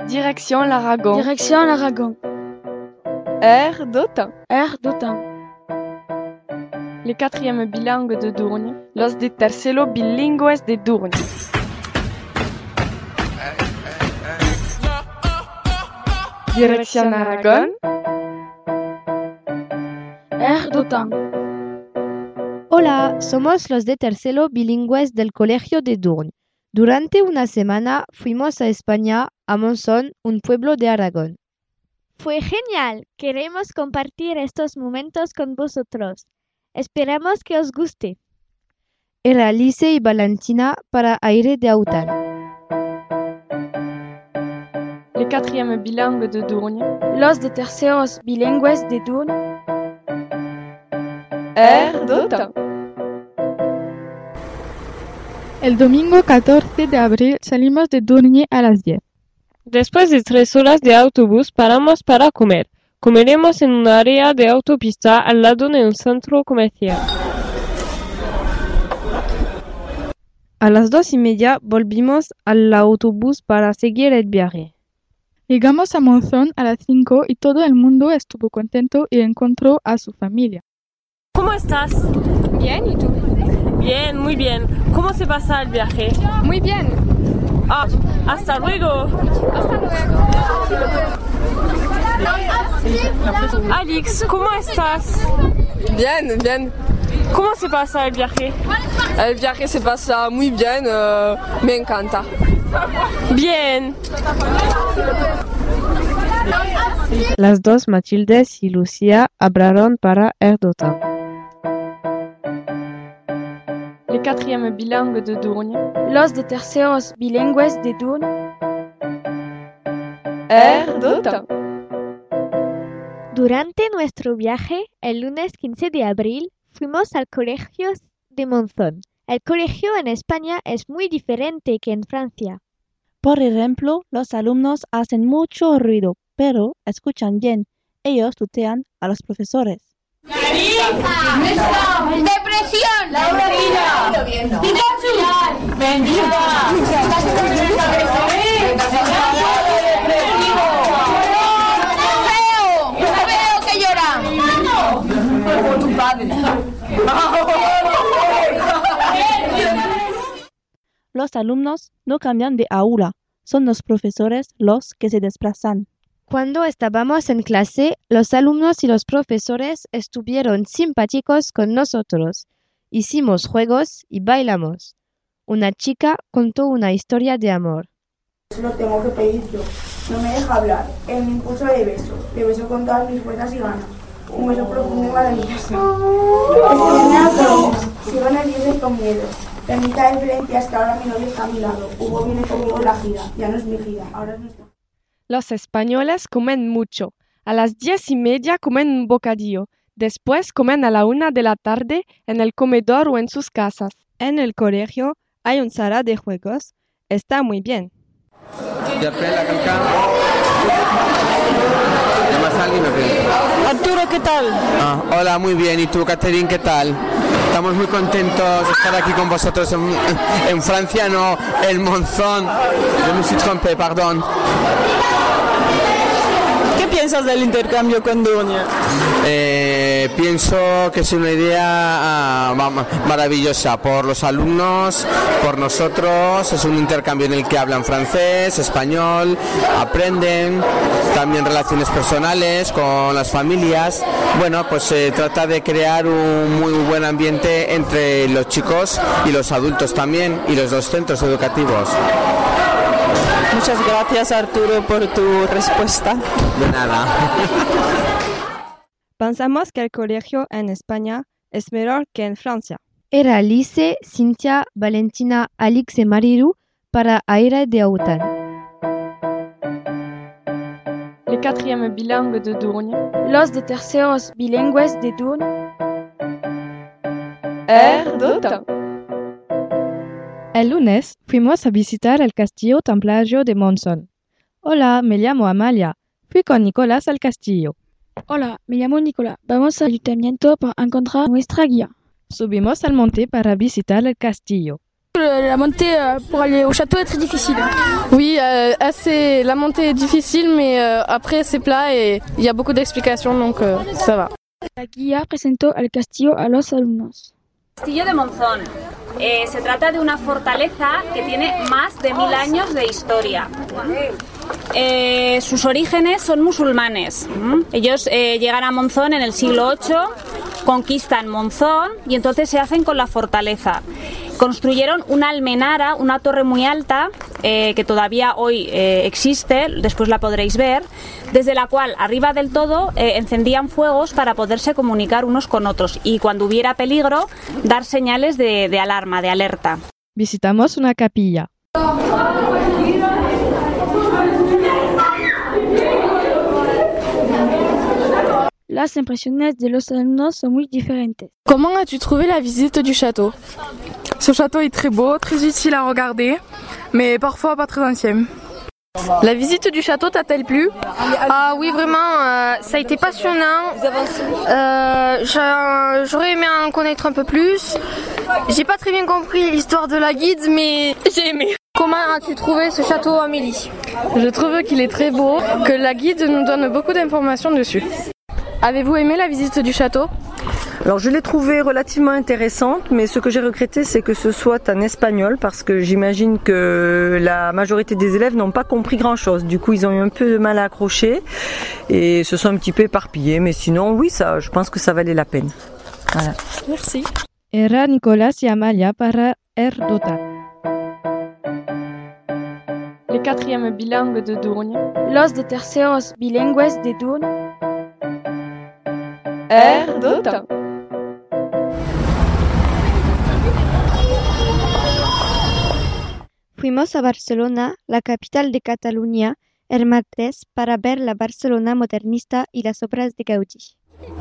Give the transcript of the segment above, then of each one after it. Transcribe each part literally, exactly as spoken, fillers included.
Direction l'Aragon. Direction l'Aragon. Air d'Autun. Air d'Autun. Les quatrièmes bilingues de Durgne. Los de tercero bilingües de Durgne. Direction Aragon. Air d'Autun. Hola, somos los de tercero bilingües del Colegio de Durgne. Durante una semana fuimos a España, a Monzón, un pueblo de Aragón. Fue genial. Queremos compartir estos momentos con vosotros. Esperamos que os guste. Era Alice y Valentina para Aire de Autun. Les quatrièmes bilingues de Durgne. Los de terceros bilingües de Durgne. Air d'Autun. El domingo catorce de abril salimos de Durgne a las diez. Después de tres horas de autobús paramos para comer. Comeremos en un área de autopista al lado de un centro comercial. A las dos y media volvimos al autobús para seguir el viaje. Llegamos a Monzón a las cinco y todo el mundo estuvo contento y encontró a su familia. ¿Cómo estás? Bien, ¿y tú? Bien, muy bien. ¿Cómo se pasa el viaje? Muy bien. Ah, hasta luego. Hasta luego. Alex, ¿cómo estás? Bien, bien. ¿Cómo se pasa el viaje? El viaje se pasa muy bien, uh, me encanta. Bien. Las dos Matildes y Lucía hablaron para Air d'Autun. Les quatrièmes bilingues de Durgne. Los de terceros bilingües de Durgne. Air d'Autun. Durante nuestro viaje, el lunes quince de abril, fuimos al colegio de Monzón. El colegio en España es muy diferente que en Francia. Por ejemplo, los alumnos hacen mucho ruido, pero escuchan bien. Ellos tutean a los profesores. ¡Depresión! ¡La orina! ¡Pikachu! ¡Bendita! ¡Feo! ¡Feo que llora! Por tu padre. Los alumnos no cambian de aula, son los profesores los que se desplazan. Cuando estábamos en clase, los alumnos y los profesores estuvieron simpáticos con nosotros. Hicimos juegos y bailamos. Una chica contó una historia de amor. Lo tengo que pedir yo. No me deja hablar. Él me impulso de beso. Le beso con todas mis fuerzas y ganas. Un beso profundo y maravilloso. Estoy en autobús. Sigo nerviosa y con miedo. La única diferencia es que ahora mi novio está a mi lado. Hugo viene conmigo en la gira. Ya no es mi gira, ahora es nuestra. Los españoles comen mucho. A las diez y media comen un bocadillo. Después comen a la una de la tarde en el comedor o en sus casas. En el colegio hay un sala de juegos. Está muy bien. Arturo, ¿qué tal? Ah, hola, muy bien. ¿Y tú, Catherine, qué tal? Estamos muy contentos de estar aquí con vosotros en, en Francia, no, en Monzón. Je me suis trompé, pardon. ¿Qué piensas del intercambio con Durgne? Eh, pienso que es una idea ah, maravillosa por los alumnos, por nosotros. Es un intercambio en el que hablan francés, español, aprenden también relaciones personales con las familias. Bueno, pues se trata de crear un muy buen ambiente entre los chicos y los adultos también, y los dos centros educativos. Muchas gracias, Arturo, por tu respuesta. De nada. Pensamos que el colegio en España es mejor que en Francia. Era Alice, Cintia, Valentina, Alex y Marilu para Aire de Autun. Les quatrièmes bilingues de Durgne. Los de terceros bilingües de Durgne. Air d'Autun. El lunes fuimos a visitar el castillo templario de Monzón. Hola, me llamo Amalia. Fui con Nicolás al castillo. Hola, me llamo Nicolás. Vamos al ayuntamiento para encontrar nuestra guía. Subimos al monte para visitar el castillo. La montée pour aller au château est très difficile. Oui, euh, assez, la montée est difficile, mais euh, après c'est plat et il y a beaucoup d'explications, donc euh, ça va. La guía presentó el castillo a los alumnos. Castillo de Monzón. Eh, se trata de una fortaleza que tiene más de mil años de historia. Eh, sus orígenes son musulmanes. Ellos eh, llegan a Monzón en el siglo ocho, conquistan Monzón y entonces se hacen con la fortaleza. Construyeron una almenara, una torre muy alta, eh, que todavía hoy eh, existe, después la podréis ver, desde la cual arriba del todo eh, encendían fuegos para poderse comunicar unos con otros y cuando hubiera peligro dar señales de, de alarma, de alerta. Visitamos una capilla. Las impresiones de los alumnos son muy diferentes. Comment as-tu trouvé la visite du château? Ce château est très beau, très utile à regarder, mais parfois pas très ancien. La visite du château t'a-t-elle plu? Ah oui, vraiment, euh, ça a été passionnant. Euh, J'aurais aimé en connaître un peu plus. J'ai pas très bien compris l'histoire de la guide, mais j'ai aimé. Comment as-tu trouvé ce château, Amélie? Je trouve qu'il est très beau, que la guide nous donne beaucoup d'informations dessus. Avez-vous aimé la visite du château? Alors je l'ai trouvée relativement intéressante, mais ce que j'ai regretté c'est que ce soit en espagnol parce que j'imagine que la majorité des élèves n'ont pas compris grand chose. Du coup ils ont eu un peu de mal à accrocher et se sont un petit peu éparpillés, mais sinon oui, ça, je pense que ça valait la peine. Voilà. Merci. Era Nicolás y Amalia para Erdota. Les quatrièmes bilingues de Durne. Los de terceros bilingües de Durne. Erdota. Fuimos a Barcelona, la capital de Cataluña, el martes para ver la Barcelona modernista y las obras de Gaudí.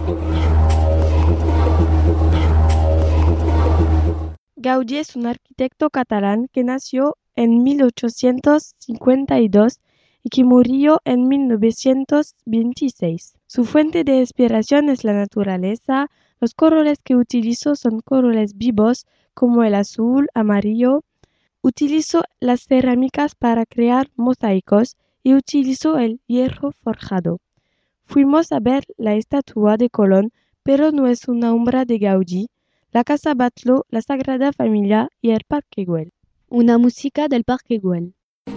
Gaudí es un arquitecto catalán que nació en mil ochocientos cincuenta y dos y que murió en mil novecientos veintiséis. Su fuente de inspiración es la naturaleza. Los colores que utilizó son colores vivos como el azul, amarillo. Utilizó las cerámicas para crear mosaicos y utilizó el hierro forjado. Fuimos a ver la estatua de Colón, pero no es una obra de Gaudí. La Casa Batlló, la Sagrada Familia y el Parque Güell. Una música del Parque Güell.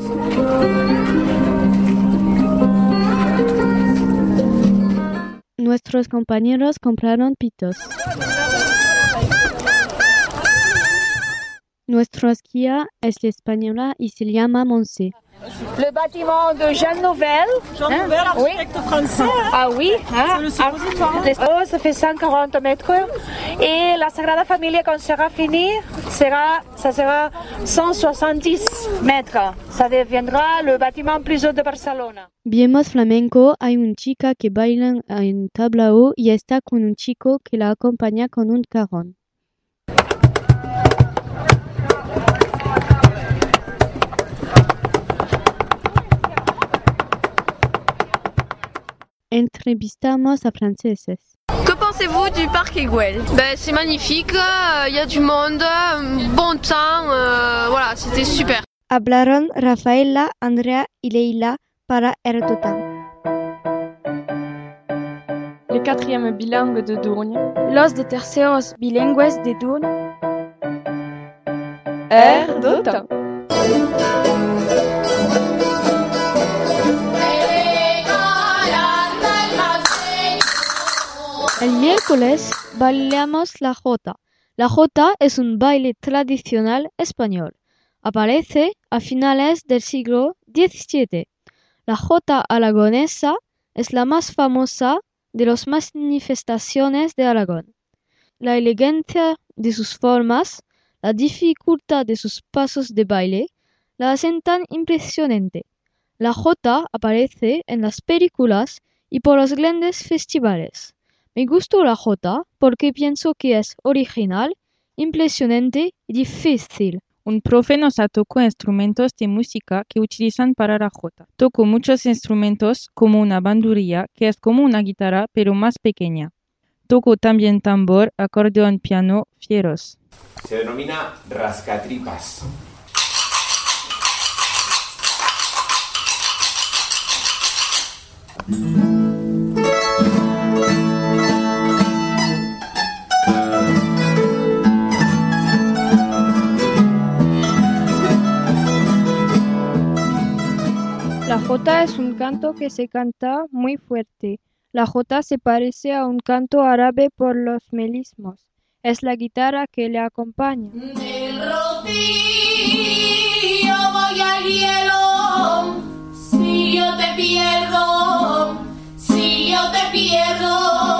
Nuestros compañeros compraron pitos. Nuestra guía es española y se llama Monse. Le bâtiment de Jean Nouvel. Jean hein? Nouvel, architecte oui. Français. Ah oui, hein? C'est le suppositoire. Oh, ça fait cent quarante mètres. Et la Sagrada Familia, quand sera fini, sera, ça sera cent soixante-dix mètres. Ça deviendra le bâtiment plus haut de Barcelona. Vimos flamenco, hay una chica que baila en tablao y está con un chico que la acompaña con un carrón. Entrevistamos a franceses. Que pensez-vous du parc Güell? Ben, c'est magnifique, il euh, y a du monde, bon temps, euh, voilà, c'était super. Hablaron Rafaela, Andrea y Leila para Erdota. Les quatrièmes bilingues de Durne. Los de terceros bilingües de Durne. Erdota. El miércoles bailamos la jota. La jota es un baile tradicional español. Aparece a finales del siglo diecisiete. La jota aragonesa es la más famosa de las manifestaciones de Aragón. La elegancia de sus formas, la dificultad de sus pasos de baile, la hacen tan impresionante. La jota aparece en las películas y por los grandes festivales. Me gustó la jota porque pienso que es original, impresionante y difícil. Un profe nos tocó instrumentos de música que utilizan para la jota. Tocó muchos instrumentos como una bandurria, que es como una guitarra pero más pequeña. Toco también tambor, acordeón, piano, fieros. Se denomina rascatripas. La jota es un canto que se canta muy fuerte. La jota se parece a un canto árabe por los melismos. Es la guitarra que le acompaña. Del rocío voy al hielo, si yo te pierdo, si yo te pierdo.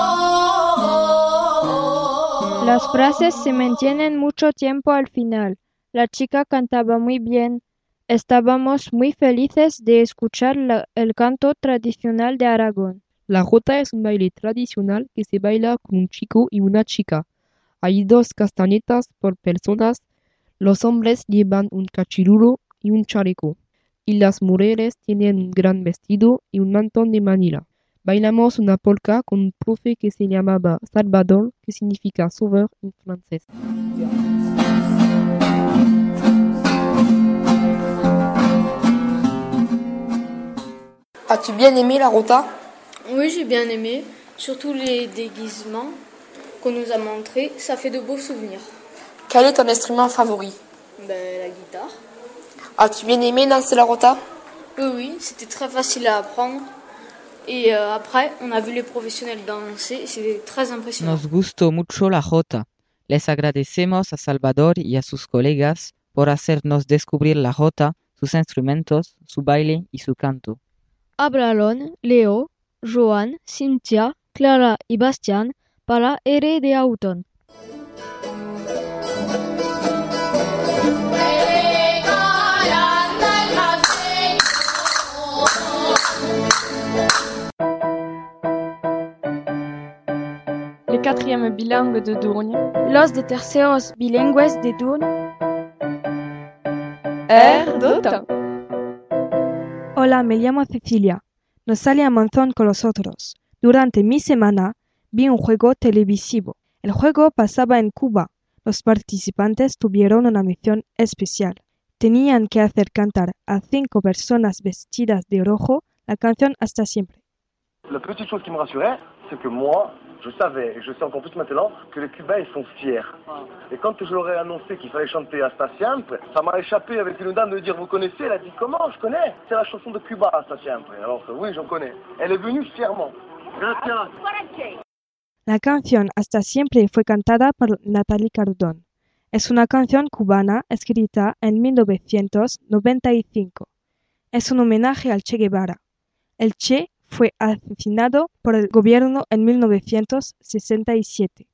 Las frases se mantienen mucho tiempo al final. La chica cantaba muy bien. Estábamos muy felices de escuchar la, el canto tradicional de Aragón. La jota es un baile tradicional que se baila con un chico y una chica. Hay dos castañetas por personas. Los hombres llevan un cachiruro y un chaleco. Y las mujeres tienen un gran vestido y un mantón de Manila. Bailamos una polka con un profe que se llamaba Salvador, que significa sauveur en francés. As-tu bien aimé la rota? Oui, j'ai bien aimé, surtout les déguisements qu'on nous a montrés, ça fait de beaux souvenirs. Quel est ton instrument favori? Ben, la guitare. As-tu bien aimé danser la rota? Oui, oui, c'était très facile à apprendre. Et euh, après, on a vu les professionnels danser, c'était très impressionnant. Nos gustó mucho la jota. Les agradecemos a Salvador y a sus colegas por hacernos descubrir la jota, sus instrumentos, su baile y su canto. Hablaron Leo, Joan, Cynthia, Clara y Bastián para R de Auton. Les quatrièmes bilingues de Durgne. Los de terceros bilingües de Durgne. Erdota. Hola, me llamo Cecilia. No salí a Monzón con los otros. Durante mi semana vi un juego televisivo. El juego pasaba en Cuba. Los participantes tuvieron una misión especial. Tenían que hacer cantar a cinco personas vestidas de rojo la canción Hasta siempre. La petite chose qui me rassurait, c'est que moi, je savais, et je sais encore plus maintenant, que les Cubains, ils sont fiers. Et quand je leur ai annoncé qu'il fallait chanter Hasta siempre, ça m'a échappé avec une dame de dire, vous connaissez? Elle a dit, comment? Je connais. C'est la chanson de Cuba, Hasta siempre. Alors oui, j'en connais. Elle est venue fièrement. Gracias. La canción Hasta siempre fue cantada por Natalie Cardón. Es una canción cubana escrita en mil novecientos noventa y cinco. Es un homenaje al Che Guevara. El Che fue asesinado por el gobierno en mil novecientos sesenta y siete.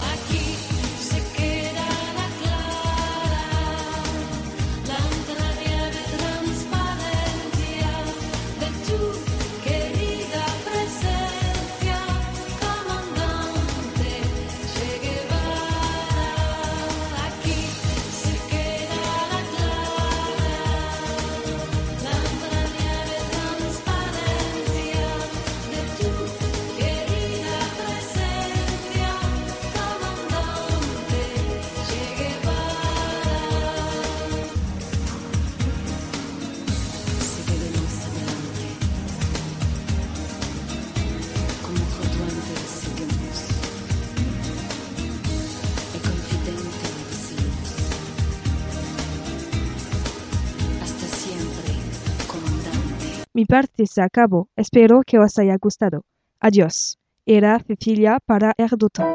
Mi parte se acabó. Espero que os haya gustado. Adiós. Era Cecilia para Erdota.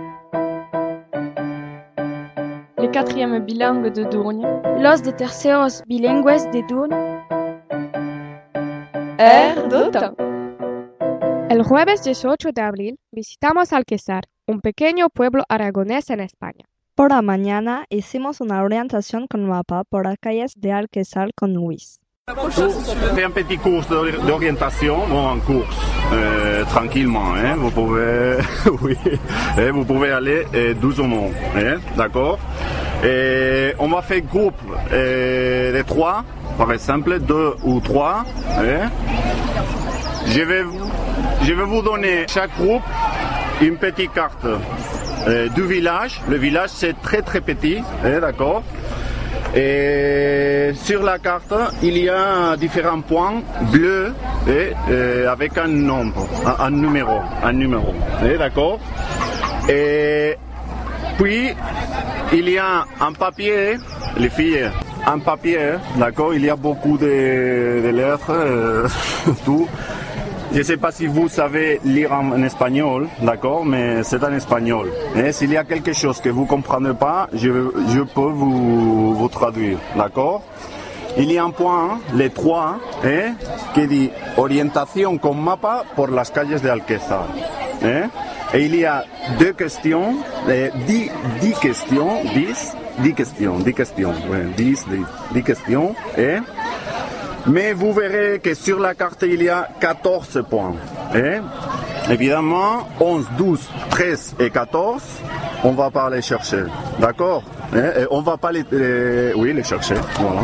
Les quatrièmes bilingues de Durgne. Los de terceros bilingües de Durgne. Erdota. El jueves dieciocho de abril visitamos Alquezar, un pequeño pueblo aragonés en España. Por la mañana hicimos una orientación con mapa por las calles de Alquezar con Luis. Fais un petit cours d'orientation, bon, en course, euh, tranquillement, hein, vous pouvez, oui, et vous pouvez aller euh, doucement, hein, d'accord. Et on va faire groupe euh, de trois, par exemple, deux ou trois. Hein. Je vais, je vais vous donner chaque groupe une petite carte euh, du village. Le village, c'est très très petit, hein, d'accord. Et sur la carte, il y a différents points bleus et, euh, avec un nombre, un, un numéro, un numéro, hein, d'accord. Et puis, il y a un papier, les filles, un papier, d'accord, il y a beaucoup de, de lettres, euh, tout. Je ne sais pas si vous savez lire en, en espagnol, d'accord, mais c'est en espagnol. Et s'il y a quelque chose que vous ne comprenez pas, je, je peux vous, vous traduire, d'accord. Il y a un point, les trois, eh, qui dit « Orientación con mapa por las calles de Alquezar ». Eh? Et il y a deux questions, eh, dix, dix questions, dix, dix questions, dix questions, ouais, dix, dix, dix questions, eh? Mais vous verrez que sur la carte, il y a quatorze points. Et évidemment, onze, douze, treize et quatorze, on ne va pas les chercher. D'accord? Et on ne va pas les, les... Oui, les chercher. Voilà.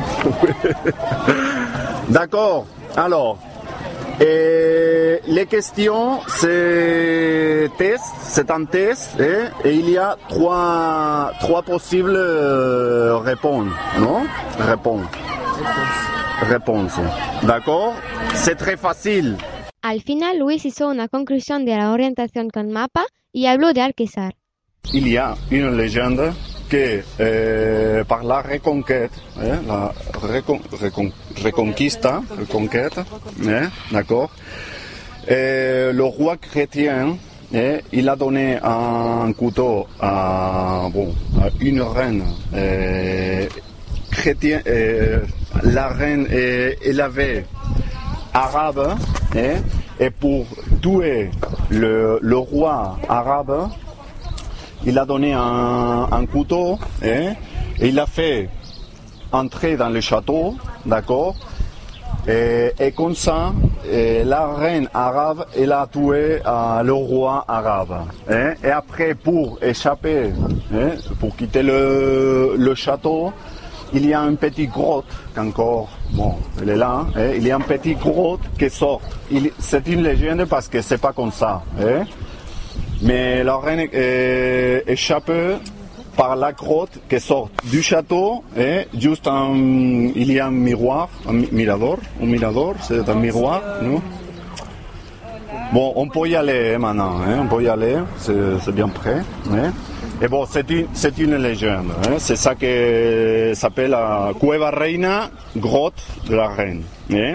D'accord. Alors, et les questions, c'est test, c'est un test, et, et il y a trois, trois possibles euh, réponses. Non? Réponses. Réponse. D'accord? C'est très facile. Al final, Luis hizo una conclusión de la orientación con mapa y habló de Alquezar. Il y a une légende que euh, par la reconquête, eh, la recon, recon, reconquista, reconquête, eh, d'accord, et le roi chrétien, eh, il a donné un couteau à, bon, à une reine eh, chrétienne. Eh, la reine, eh, elle avait arabe, eh, et pour tuer le, le roi arabe, il a donné un, un couteau, eh, et il a fait entrer dans le château, d'accord, et, et comme ça, eh, la reine arabe, elle a tué euh, le roi arabe. Eh, et après, pour échapper, eh, pour quitter le, le château, il y a une petite grotte qu'encore, bon, elle est là, eh, il y a une petite grotte qui sort. Il, c'est une légende parce que c'est pas comme ça. Eh. Mais la reine est échappée par la grotte qui sort du château, et juste un, il y a un miroir, un mirador, un mirador, c'est un miroir, non? Bon, on peut y aller maintenant, hein, on peut y aller, c'est, c'est bien prêt. Hein. Et bon, c'est une, c'est une légende, hein, c'est ça que s'appelle la Cueva Reina, grotte de la reine. Hein.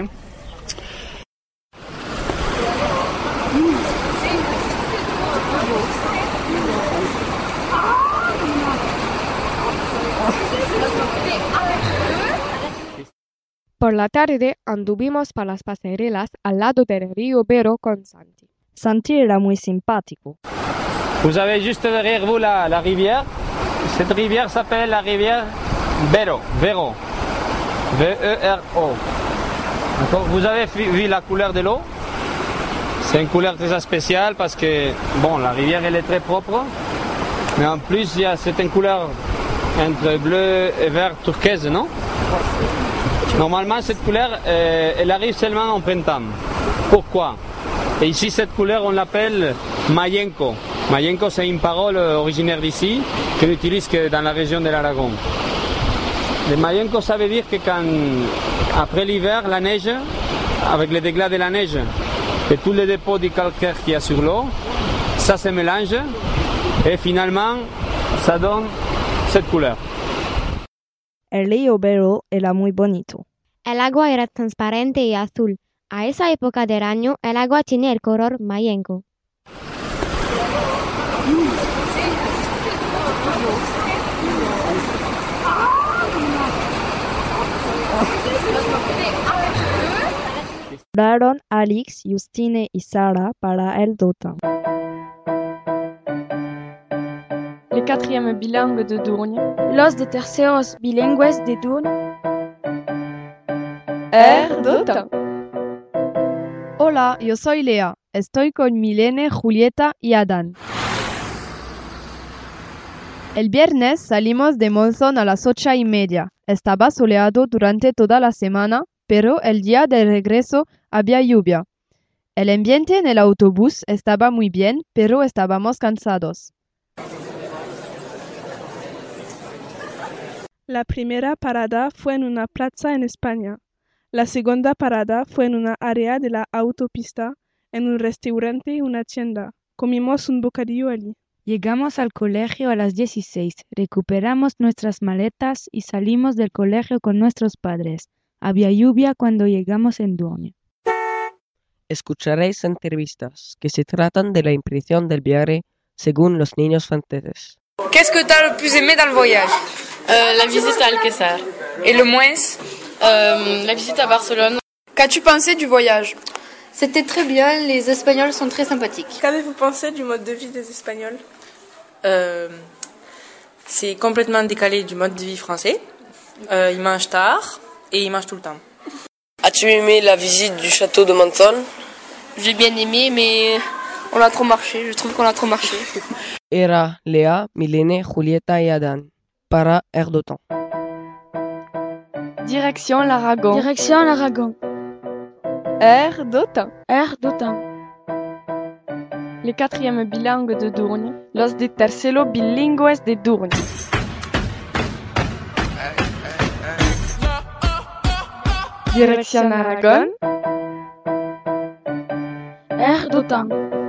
Por la tarde anduvimos por las pasarelas al lado del río Bero con Santi. Santi era muy simpático. Vous avez juste derrière vous la, la rivière. Cette rivière s'appelle la rivière Bero, Vero, V E R O. D'accord. Vous avez vu la couleur de l'eau? C'est une couleur très spéciale parce que bon, la rivière elle est très propre, mais en plus il y a cette couleur entre bleu et vert turquoise, non? Normalement, cette couleur, euh, elle arrive seulement en printemps. Pourquoi? Et ici, cette couleur, on l'appelle mayenco. Mayenco, c'est une parole originaire d'ici, qu'on utilise que dans la région de l'Aragon. Le mayenco, ça veut dire que quand, après l'hiver, la neige, avec le dégât de la neige, et tous les dépôts de calcaire qu'il y a sur l'eau, ça se mélange, et finalement, ça donne cette couleur. El río Bero era muy bonito. El agua era transparente y azul. A esa época del año, el agua tiene el color mayenco. Hablaron Alex, Justine y Sara para el Dotan. Les quatrièmes bilingues de Durgne. Los de terceros bilingües de Durgne. Er Dotan. Hola, yo soy Lea. Estoy con Milene, Julieta y Adán. El viernes salimos de Monzón a las ocho y media. Estaba soleado durante toda la semana, pero el día de regreso había lluvia. El ambiente en el autobús estaba muy bien, pero estábamos cansados. La primera parada fue en una plaza en España. La segunda parada fue en una área de la autopista, en un restaurante y una tienda. Comimos un bocadillo allí. Llegamos al colegio a las dieciséis, recuperamos nuestras maletas y salimos del colegio con nuestros padres. Había lluvia cuando llegamos en Dourne. Escucharéis entrevistas que se tratan de la impresión del viaje según los niños franceses. Qu'est-ce que t'as le plus aimé dans le voyage? Euh, la visite à Alcázar. Et le moins? Euh, la visite à Barcelone. Qu'as-tu pensé du voyage? C'était très bien, les Espagnols sont très sympathiques. Qu'avez-vous pensé du mode de vie des Espagnols? euh, C'est complètement décalé du mode de vie français. Euh, ils mangent tard et ils mangent tout le temps. As-tu aimé la visite du château de Monzón? J'ai bien aimé, mais on a trop marché, je trouve qu'on a trop marché. Era Léa, Milene, Julieta y Adán. Para Air d'Otan. Direction l'Aragon. Direction l'Aragon. Air d'Otan. Air d'Otan. Les quatrièmes bilingues de Dourne. Los de tercero bilingües de Dourne. Direction Aragon. Air d'Otan.